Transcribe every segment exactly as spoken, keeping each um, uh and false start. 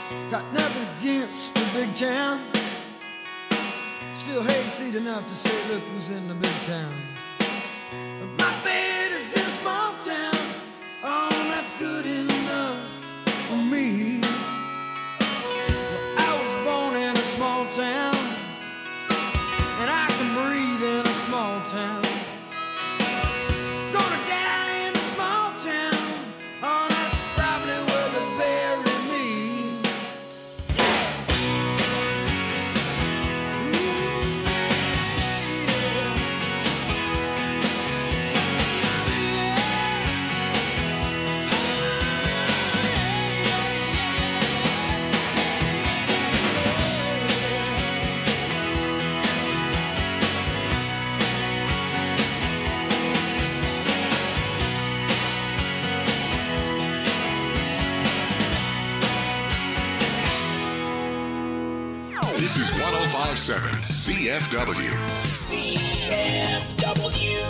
Got nothing against the big town. Still hayseed enough to say, look who's in the big town. But my bed is in a small town. Oh, that's good enough for me. Well, I was born in a small town, and I can breathe in a small town. Gonna die in a small town. Oh, that's probably where they bury me. Yeah. Ooh, This is one oh five point seven C F W. C F W.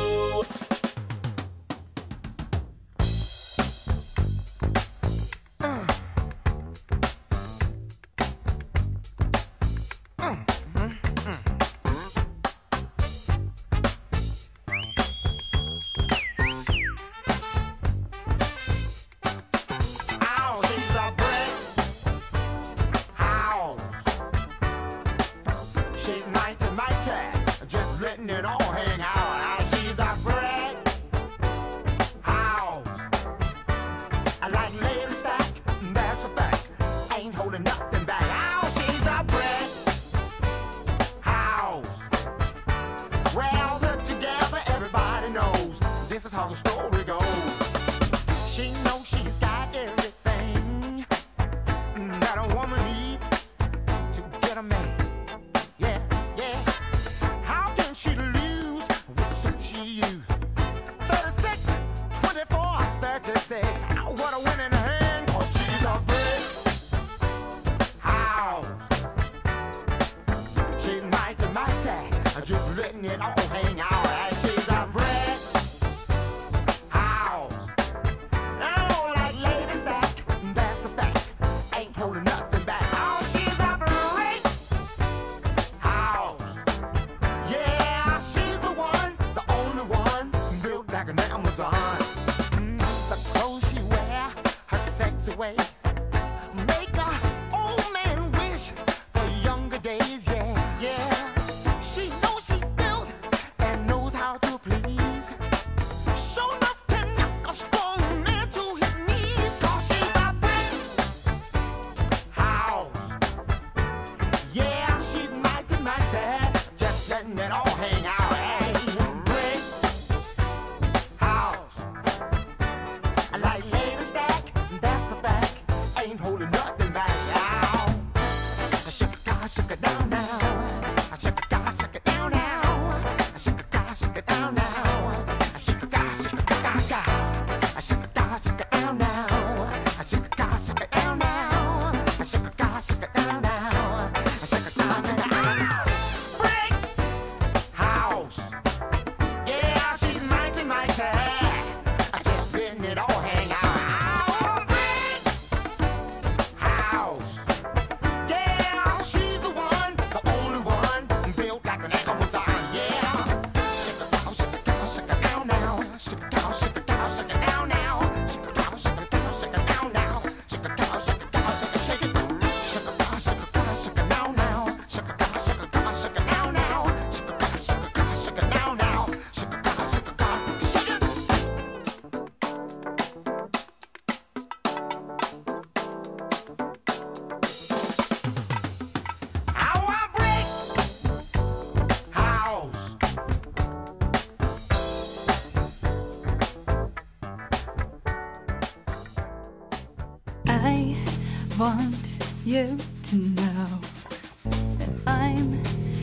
I want you to know that I'm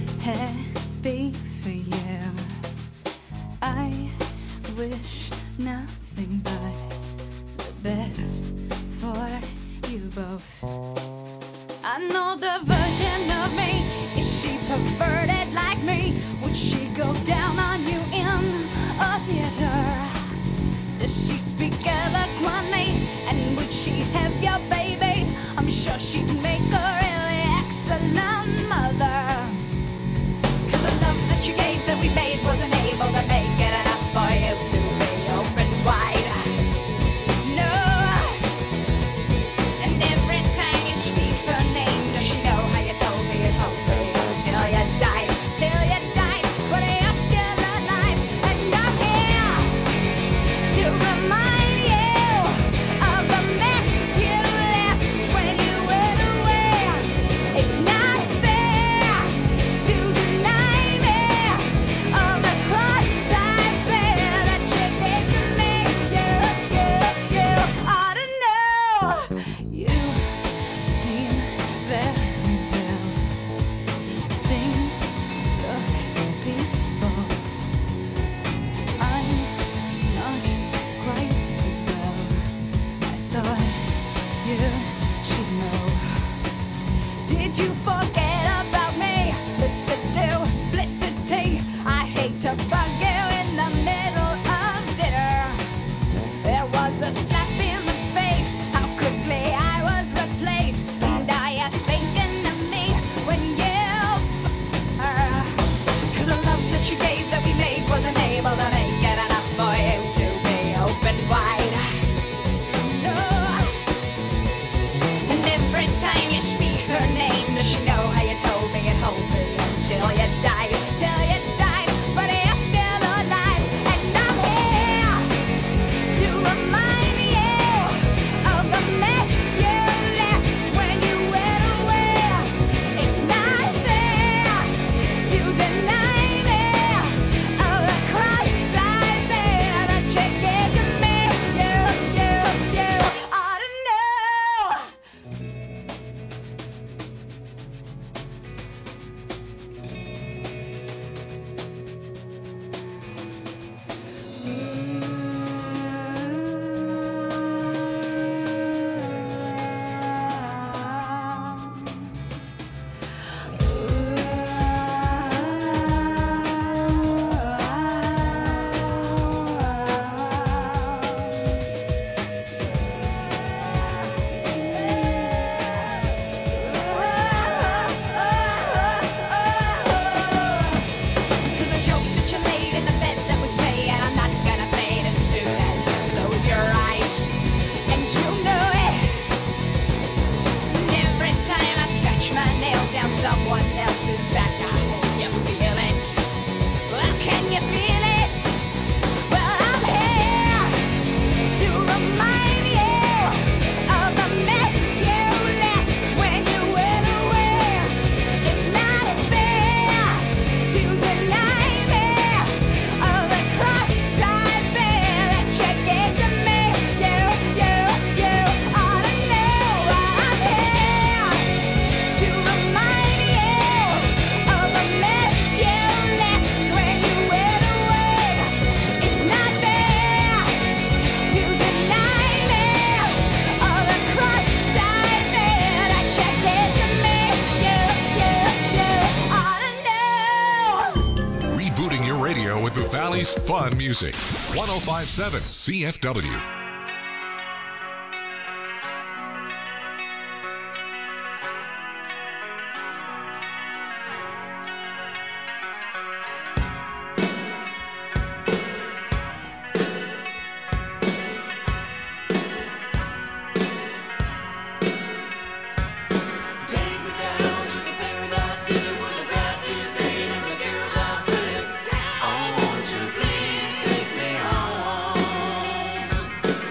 happy for you. I wish nothing but the best for you both. I know the version of me. Is she perverted like me? Would she go down on you in a theater? Does she speak eloquently? And would she have your baby? I'm sure sure she'd make a really excellent mother. 'Cause the love that you gave that we made wasn't able to make it enough for you to be open wide. No. And every time you speak her name, does she know how you told me it won't be until you died, till you died, but you're still alive. And I'm here to remind you of the mess you left when you went away. It's not fair to deny me of the cross I bear that you did to me. You, you, you ought to know. You seem very well. Things look peaceful. I'm not quite as well. I thought you should know. Did you forget about me, Mister Duplicity? I hate to bug you in the middle of dinner. There was a slap in the face, how quickly I was replaced. And are you thinking of me when you f her? 'Cause the love that you gave that we made wasn't able to make it enough for you to be open wide. No. And every time you speak her name, does she know how you told me it won't be until you died, till you died, but you're still alive. And I'm here to remind you of the mess you left when you went away. It's not fair to deny me of the cross I bear that you gave to me. You, you, you ought to know. Cause the joke that you laid in the bed that was made, and I'm not gonna fade as soon as you close your eyes. And you know it. And every time I scratch my nails down someone else's back, I hope you feel it. Well, can you feel it? Well, I'm here to remind you of the mess you left when you went away. It's not fair to deny me of the cross I bear that you gave to me. You, you, you ought to know. I'm here to remind you of the mess you left when you went away. It's not fair to deny me of the cross I bear that you gave to me. You, you, you ought to know. Rebooting your radio with the Valley's fun music. one oh five point seven C F W. Take me down to the paradise city with the grass is green and the girls are pretty. Oh, won't you please take me home?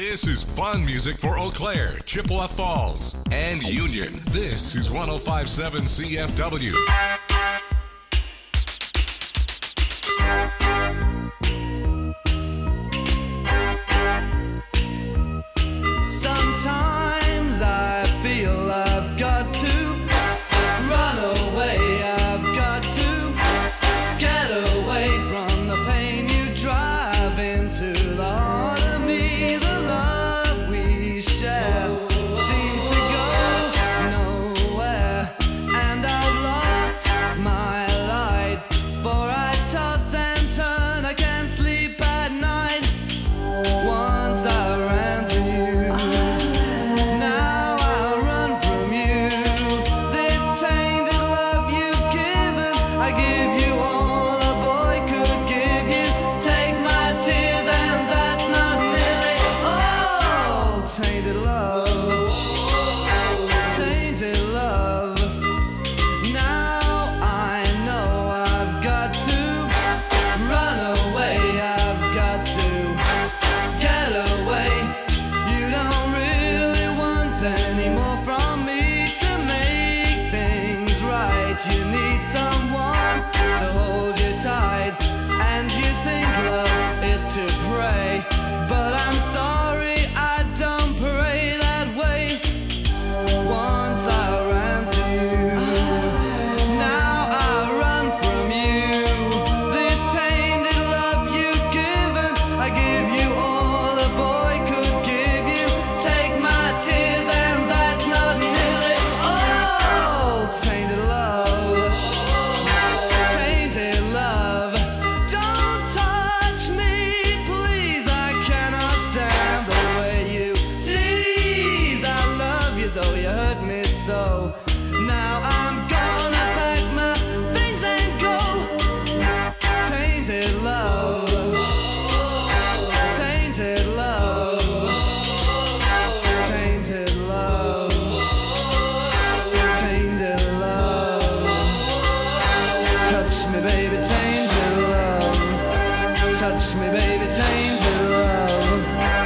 This is fun music for Eau Claire, Chippewa Falls, and Union. This is one oh five point seven C F W. Sometimes I feel I've got to run away. I've got to get away from the pain you drive into the heart of me. The love we share seems to go nowhere, and I've lost my light. For I toss and turn, I can't sleep at night. Once I ran to you, now I run from you. This tainted love you've given, I give you all a boy could give you. Take my tears and that's not nearly all. Tainted love, tainted love. Now I know I've got to run away. I've got to get away. You don't really want any more from me to make things right. You need someone to hold you tight, and you think love is to pray, but I'm sorry, I don't pray that way. Once I ran to you, now I run from you. This tainted love you've given, I give you all a boy could give you. Take my tears and that's not nearly all. Tainted love, tainted love. Don't touch me, please. I cannot stand the way you tease. I love you though you hurt me so. Now I'm gonna pack my things and go. Tainted love, tainted love, tainted love, tainted love. Touch me, baby, tainted love. Touch me, baby, tainted love.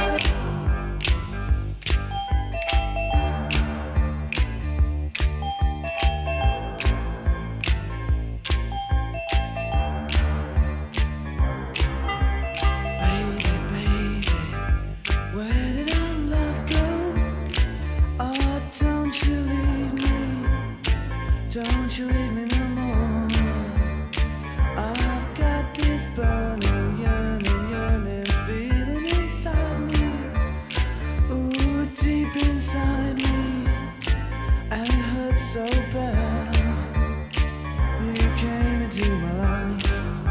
Baby, baby, where did our love go? Oh, don't you leave me, don't you leave me no more. I've got this burning, yearning, yearning feeling inside me. Ooh, deep inside me, and it hurts so bad. You came into my life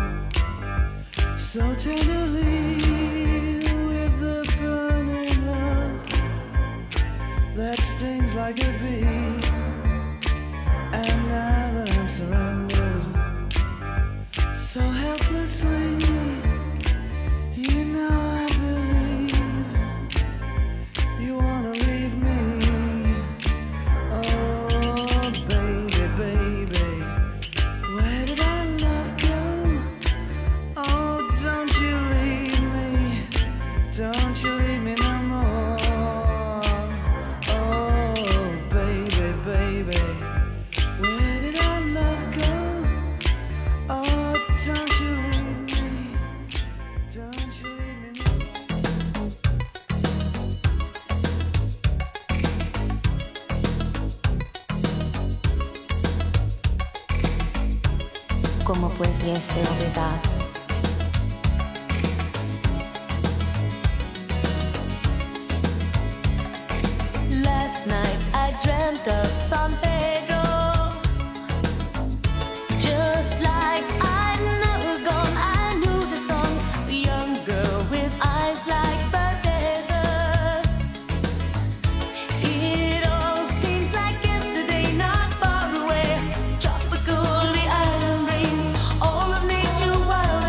so tenderly, with the burning love that stings like a bee. And now that I'm surrounded so helplessly, you know I believe you wanna leave me. Oh, baby, baby, where did our love go? Oh, don't you leave me, don't you leave me no more. Oh, baby, baby, where did our love go? Oh, don't you leave me, don't you leave me no more. ¿Cómo pudiese olvidar? Last night I dreamt of San Pedro, just like I'd never gone. I knew the song, a young girl with eyes like the desert. It all seems like yesterday, not far away. Tropical, the island rains, all of nature wild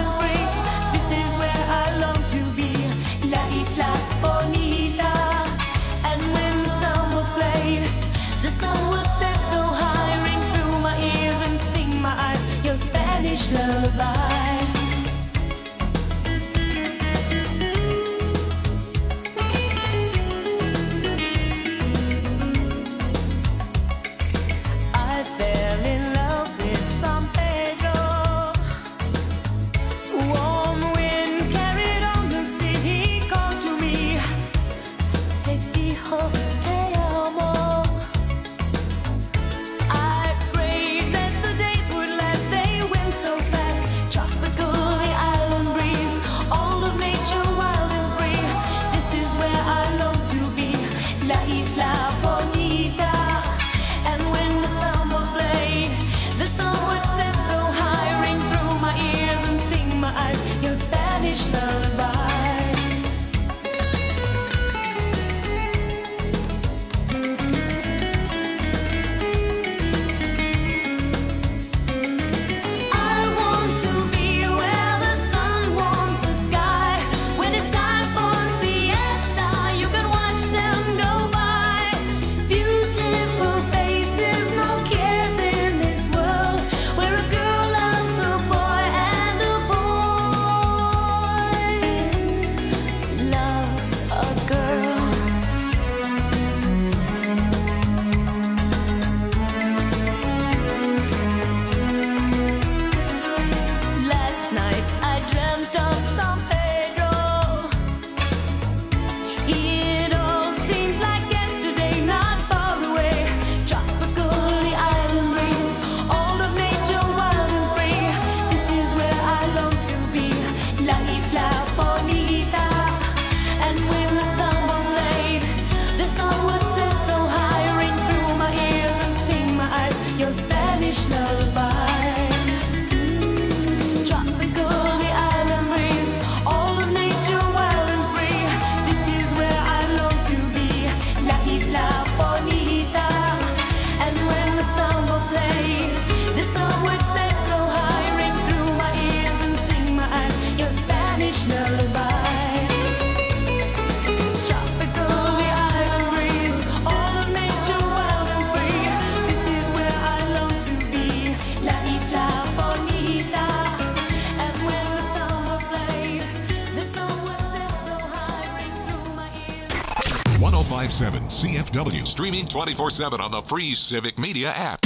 five seven C F W. Streaming twenty-four seven on the free Civic Media app.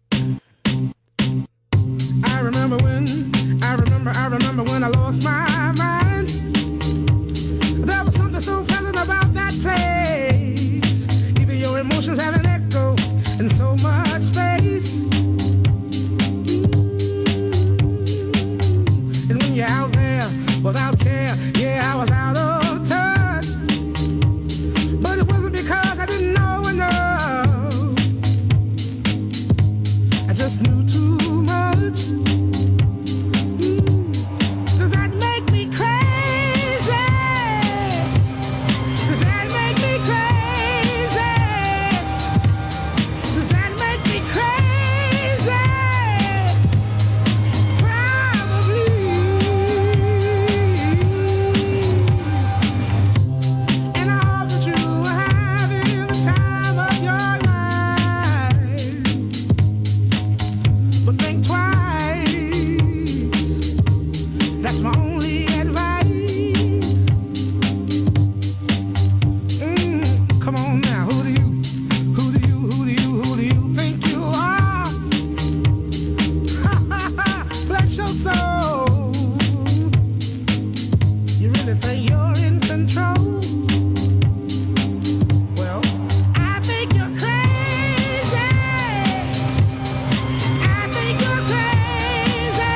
I remember when, I remember, I remember when I lost my mind. There was something so pleasant about that place. Even your emotions have an echo in so much space. And when you're out there without care, yeah, I was out of touch. But it wasn't because I didn't know enough. I just knew too much. Does that make me crazy? Does that make me crazy? Does that make me crazy? Probably. And I hope that you are having the time of your life. But think twice. That's my only advice. Mm, come on now, who do you, who do you, who do you, who do you think you are? Bless your soul. You really think you're in control? Well, I think you're crazy. I think you're crazy.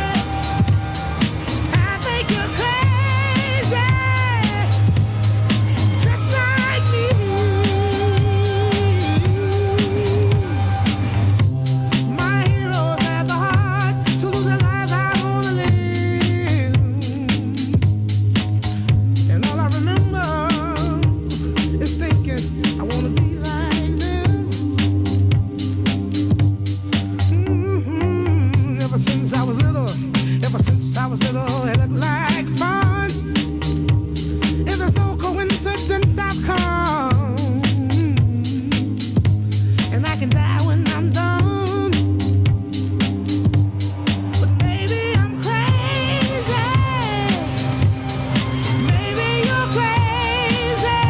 I think you're crazy, just like me. My heroes had the heart to lose their lives. I wanna live, and all I remember is thinking I wanna be like them. Mhm. Ever since I was little, ever since I was little, it looked like fun. If there's no coincidence, I've come, and I can die when I'm done. But maybe I'm crazy. Maybe you're crazy.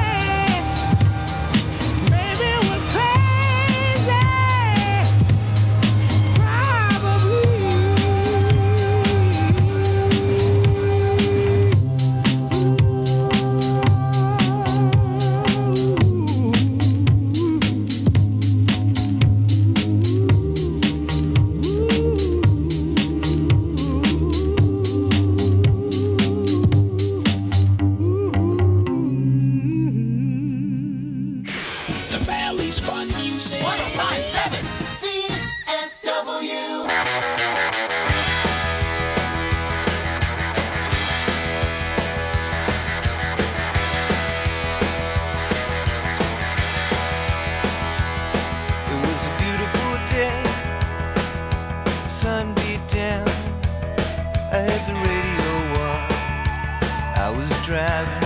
Maybe we're crazy. The Valley's fun music. one oh five point seven C F W. It was a beautiful day, the sun beat down. I had the radio on, I was driving.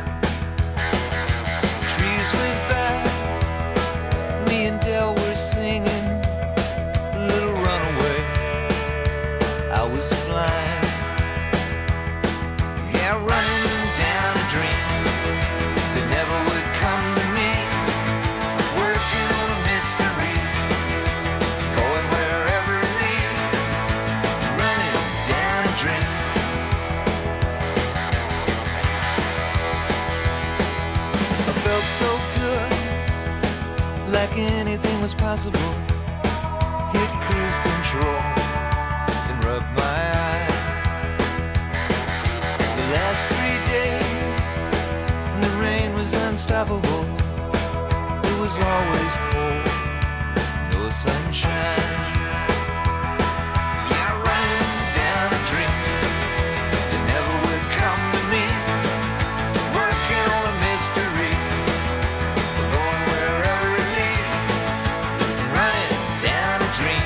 Trees went by, me and Del were singing Little Runaway. I was flying, yeah, running down a dream that never would come to me. Working on a mystery, going wherever it leads, running down a dream. I felt so good, like anything was possible. Hit cruise control and rub my eyes. The last three days, and the rain was unstoppable. It was always cold, no sunshine. Yeah, running down a dream that never would come to me. Working on a mystery, going wherever it leads, running down a dream.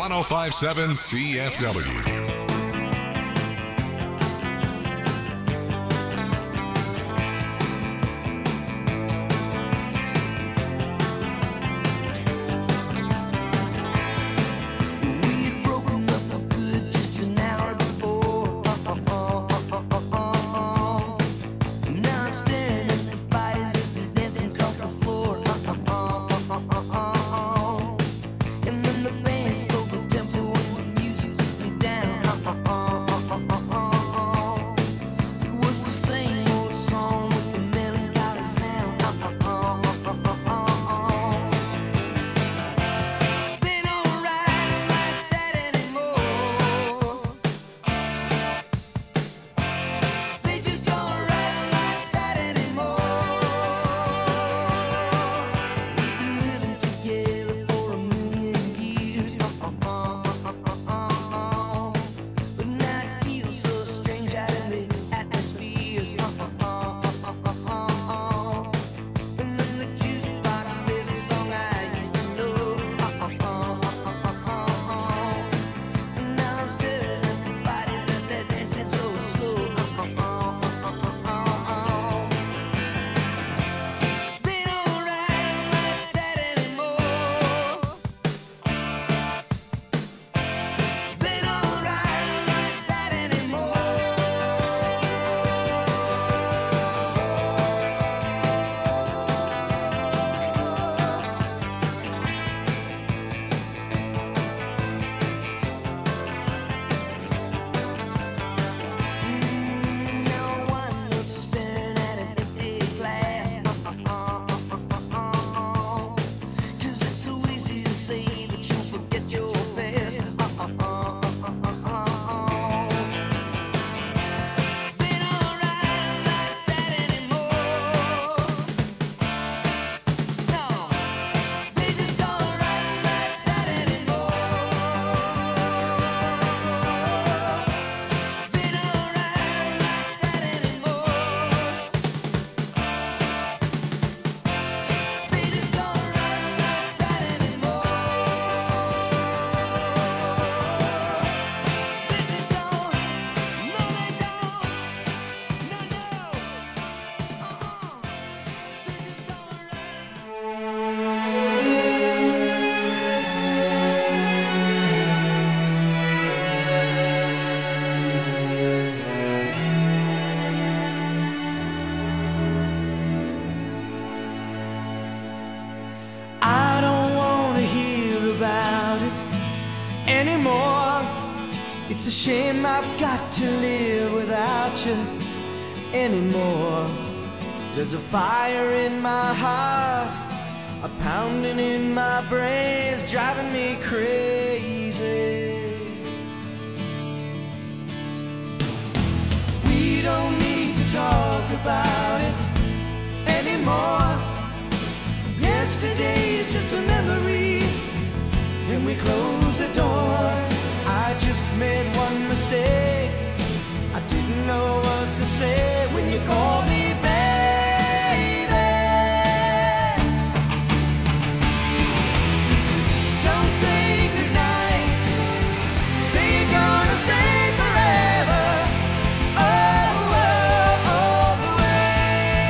one oh five point seven C F W. It's a shame I've got to live without you anymore. There's a fire in my heart, a pounding in my brains, driving me crazy. We don't need to talk about it anymore. Yesterday is just a memory. Can we close the door? I just made one mistake. I didn't know what to say when you called me baby. Don't say goodnight. Say you're gonna stay forever. Oh, oh, all the way.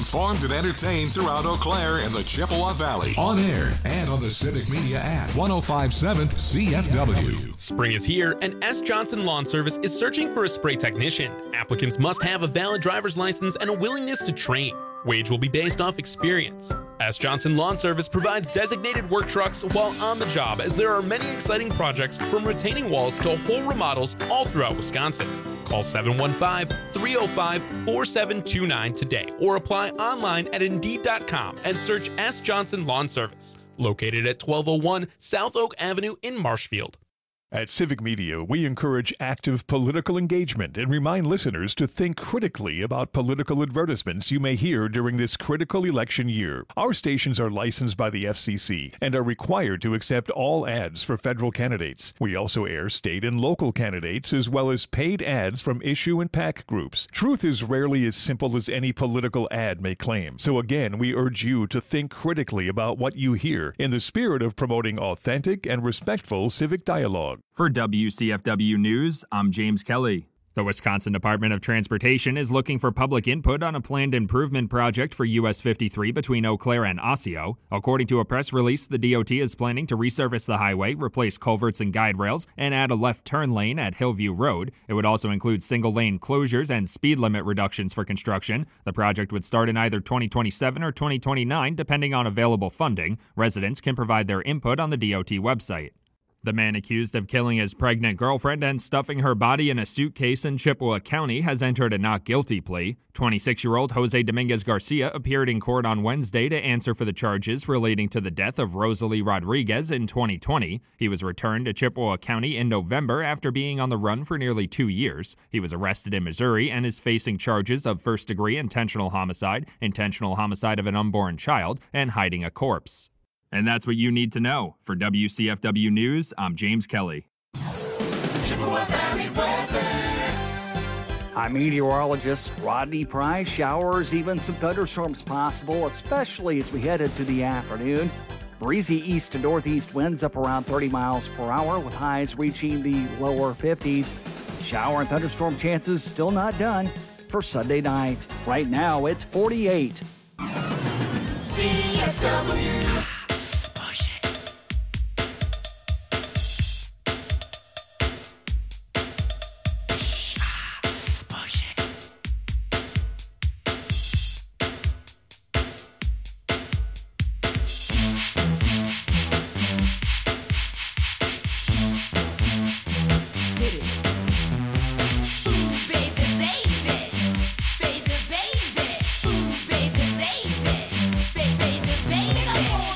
informed and entertained throughout Eau Claire and the Chippewa Valley. On air and on the Civic Media app. ten fifty-seven C F W. Spring is here, and S. Johnson Lawn Service is searching for a spray technician. Applicants must have a valid driver's license and a willingness to train. Wage will be based off experience. S. Johnson Lawn Service provides designated work trucks while on the job, as there are many exciting projects from retaining walls to whole remodels all throughout Wisconsin. Call seven one five, three oh five, four seven two nine today or apply online at Indeed dot com and search S. Johnson Lawn Service, located at twelve oh one South Oak Avenue in Marshfield. At Civic Media, we encourage active political engagement and remind listeners to think critically about political advertisements you may hear during this critical election year. Our stations are licensed by the F C C and are required to accept all ads for federal candidates. We also air state and local candidates as well as paid ads from issue and PAC groups. Truth is rarely as simple as any political ad may claim. So again, we urge you to think critically about what you hear in the spirit of promoting authentic and respectful civic dialogue. For W C F W News, I'm James Kelly. The Wisconsin Department of Transportation is looking for public input on a planned improvement project for U S fifty-three between Eau Claire and Osseo. According to a press release, the D O T is planning to resurface the highway, replace culverts and guide rails, and add a left turn lane at Hillview Road. It would also include single-lane closures and speed limit reductions for construction. The project would start in either twenty twenty-seven or twenty twenty-nine, depending on available funding. Residents can provide their input on the D O T website. The man accused of killing his pregnant girlfriend and stuffing her body in a suitcase in Chippewa County has entered a not guilty plea. twenty-six-year-old Jose Dominguez Garcia appeared in court on Wednesday to answer for the charges relating to the death of Rosalie Rodriguez in twenty twenty. He was returned to Chippewa County in November after being on the run for nearly two years. He was arrested in Missouri and is facing charges of first-degree intentional homicide, intentional homicide of an unborn child, and hiding a corpse. And that's what you need to know. For W C F W News, I'm James Kelly. Chippewa Valley weather. I'm meteorologist Rodney Price. Showers, even some thunderstorms possible, especially as we head into the afternoon. Breezy east to northeast winds up around thirty miles per hour with highs reaching the lower fifties. Shower and thunderstorm chances still not done for Sunday night. Right now, it's forty-eight. C F W. Baby, baby,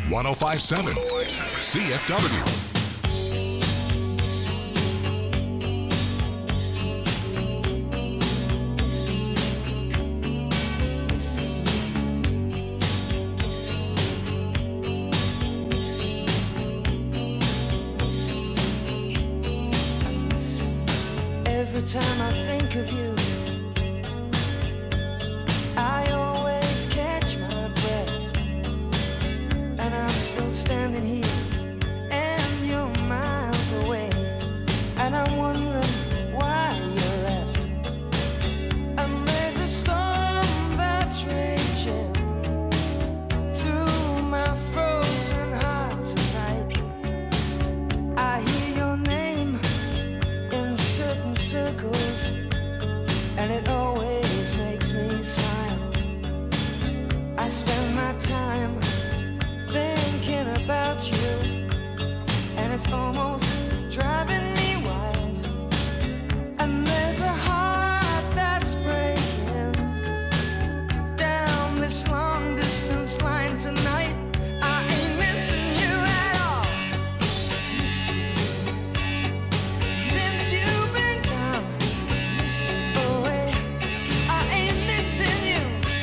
one oh five point seven C F W. Every time I think of you, I always catch my breath, and I'm still standing here, and you're miles away, and I'm wondering why you left. And there's a storm that's raging through my frozen heart tonight. I hear your name in certain circles, and it always makes me smile. I spend my time thinking about you, and it's almost driving me wild. And there's a heart that's breaking down this long distance line tonight. I ain't missing you at all. Since you've been gone away, I ain't missing you.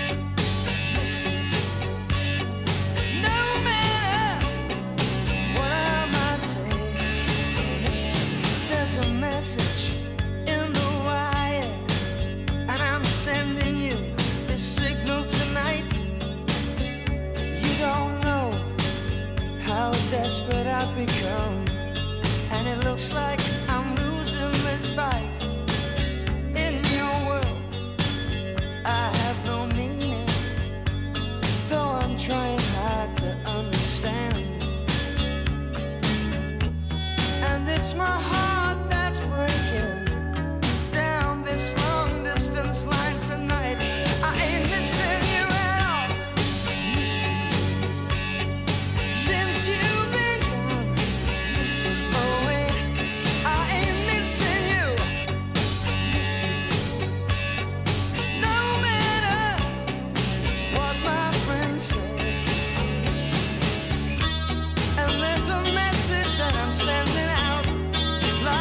No matter what I might say, there's a message in the wire, and I'm sending you this signal tonight. You don't know how desperate I've become, and it looks like I'm losing this fight. In your world, I have no meaning, though I'm trying hard to understand. And it's my heart that's breaking down this long distance line tonight. I ain't missing you at all. Since you've been gone away, I ain't missing you. No matter what my friends say. And there's a message that I'm sending out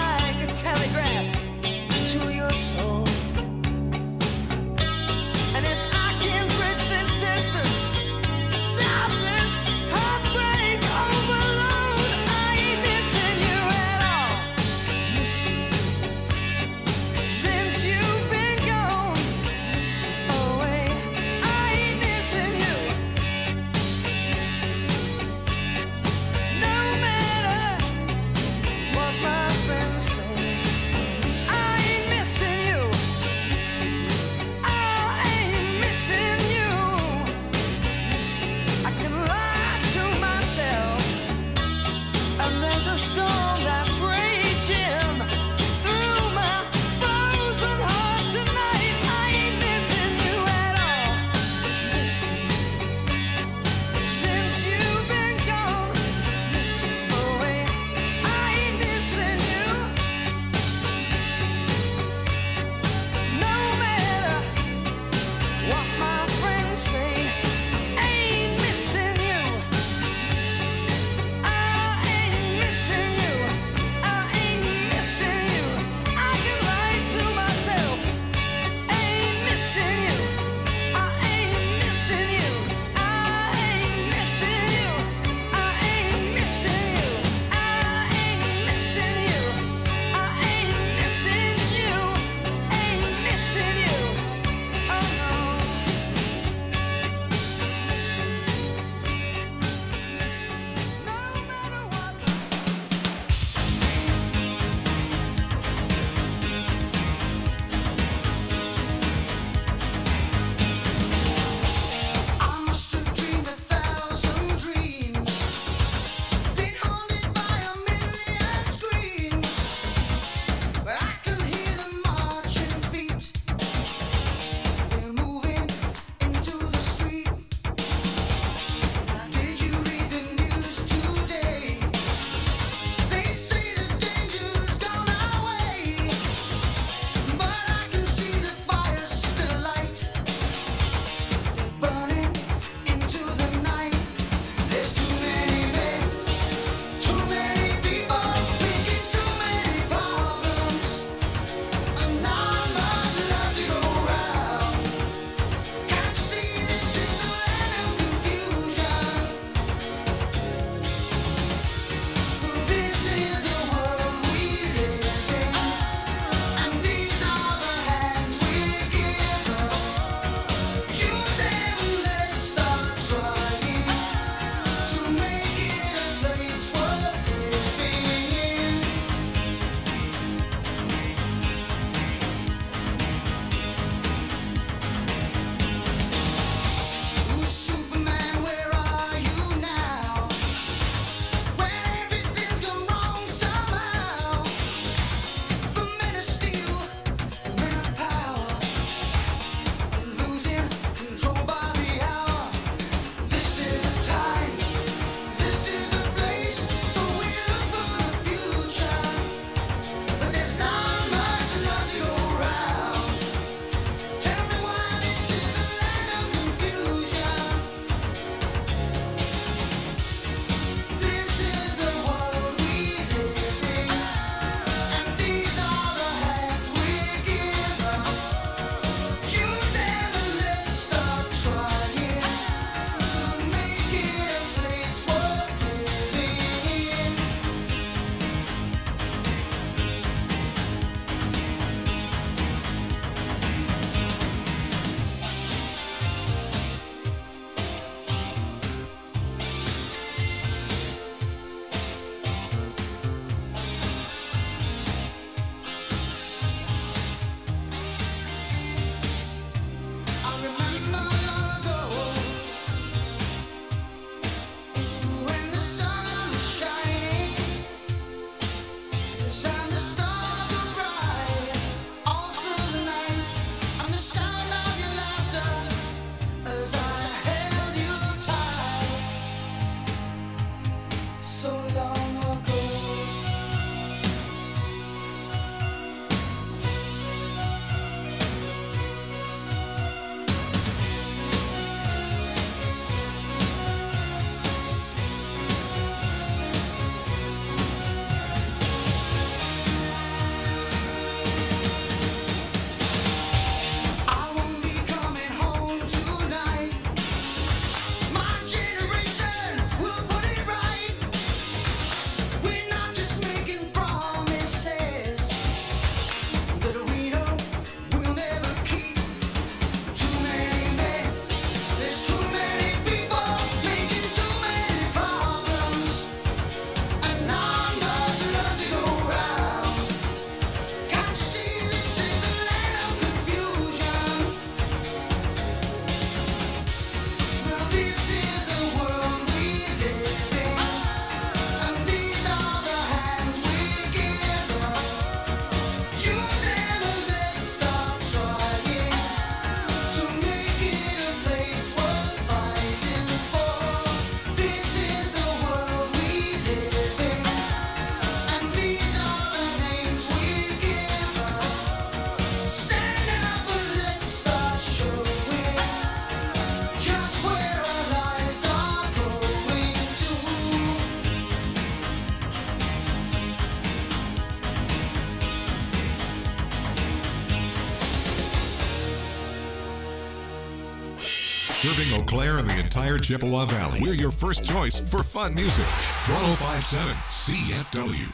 Serving Eau Claire and the entire Chippewa Valley. We're your first choice for fun music. one oh five point seven C F W.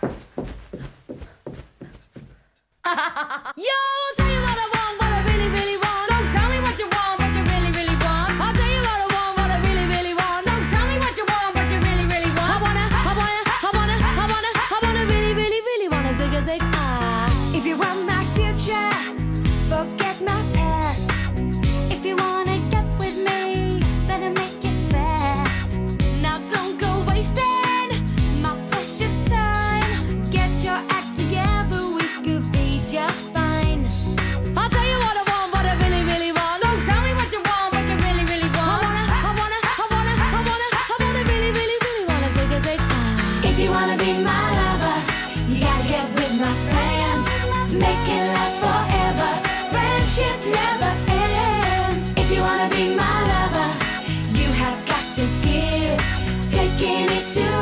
Yo, I'll tell you what I want, what I really, really want. So tell me what you want, what you really, really want. I'll tell you what I want, what I really, really want. So tell me what you want, what you really, really want. I wanna, I wanna, I wanna, I wanna, I wanna really, really, really wanna zig a zig ah. If you want my future, forget my past. If you wanna get with me, better make it fast. Now don't go wasting my precious time. Get your act together, we could be just fine. I'll tell you what I want, what I really, really want. So tell me what you want, what you really, really want. I wanna, I wanna, I wanna, I wanna, I wanna really, really, really wanna zig a zig ah. If you wanna be my lover, you gotta get with my friends. Make it last forever. Friendship never ends. If you wanna be my lover, you have got to give. Taking is too